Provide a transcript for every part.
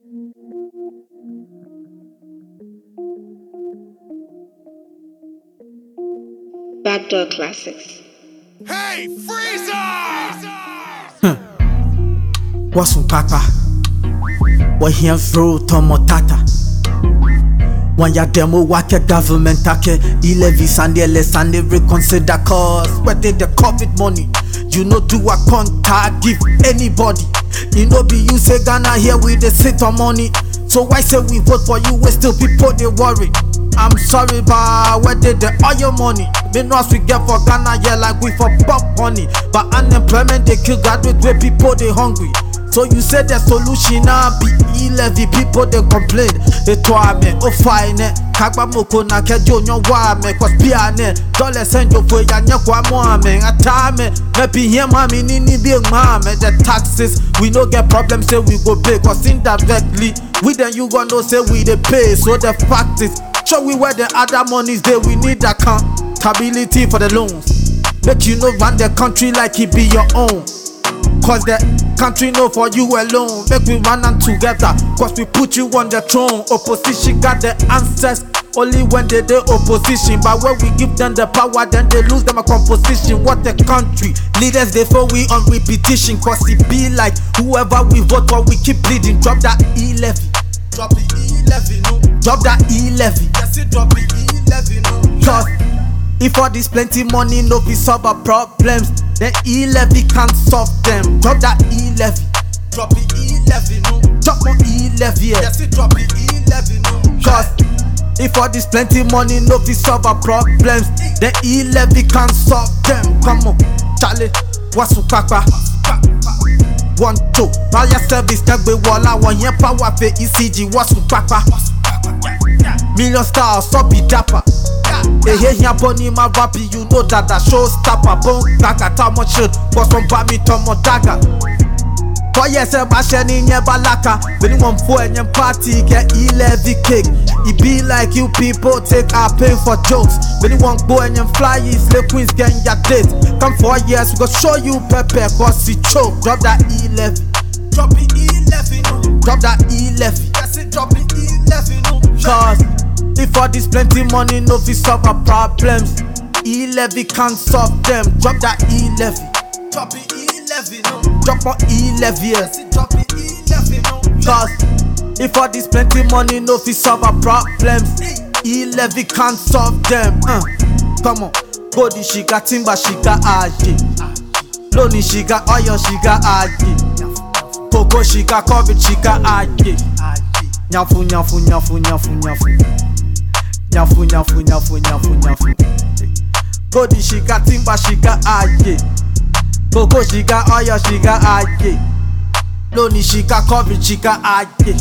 Backdoor Classics. Hey, Freezer! Wasu papa Wahia fro tomo tata Wanya demo wake government ake Ilevi Sunday le Sunday reconsider cause where did the COVID money you know do a contact give anybody. You know be you say Ghana here we dey sit on money. So why say we vote for you when still people they worry? I'm sorry but where did the oil money? Me know as we get for Ghana yeah like we for pop honey. But unemployment they kill graduate where people they hungry. So you say the solution now be E-levy, people they complain. They told me, oh fine, Kagba moko na kejo nyo wame, cause piane, dole senjo fwe ya nyekwa mwame, atame, mepi here mami nini be mame, the taxes, we no get problems say we go pay, cause indirectly, we then you gon' know say we they pay, so the fact is, show we where the other monies there, we need accountability for the loans, make you know run the country like it be your own. Cause the country know for you alone. Make we run on together. Cause we put you on the throne. Opposition got the answers only when they opposition. But when we give them the power, then they lose them a composition. What a country. Leaders they for we on repetition. Cause it be like whoever we vote for, we keep bleeding. Drop that E-levy. Drop the E-levy, no. Drop that E-levy. Yes, it drop the E-levy, no. Cause if all this plenty money no be solve our problems, then E-levy can't solve them. Drop that E-levy. Drop the E-levy, no. Drop more E-levy, yes, it drop the E-levy, no. Cause if all this plenty money no be solve our problems, then E-levy can't solve them. Come on, Charlie, what's up, Papa? 1, 2, fire service, Nagbe Walla, 1 year power for ECG, what's up, Papa? Million stars, so be dapper. Hey, hey, here, Bonnie, my rapi, you know that the show stopper. Bone, gaga, tamo shit, but some bami, tomo daga. For yes, I'm in your balaka. When you want for any party, get E-levy cake. It be like you people take our pain for jokes. When you want go and fly, slave queens getting your date. Come 4 years, we go show you pepper, cause it choke. Drop that E-levy. Drop the E-levy, no. Drop that E-levy. Yes, it drop the E-levy, no. Cause if all this plenty money no fi solve our problems, E-levy can't solve them. Drop that E-levy. Drop the E-levy, no. Drop more E-levy, yes. Drop the E-levy, no. Cause if all this plenty money no fi solve our problems, E-levy can't solve them. Come on, body shiga, timber shiga, aje. Loni shiga, oil shiga, aje. Coco shiga, COVID shiga, aje. Nyafu, nyafu, nyafu, nyafu, nyafu. Nyafu, nyafu, nyafu, nyafu, nyafu. Body shiga, timber shiga, aje. Coco shiga, oil shiga, aje. Loni shiga, COVID shiga, aje.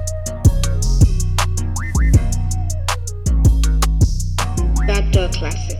Backdoor Classics.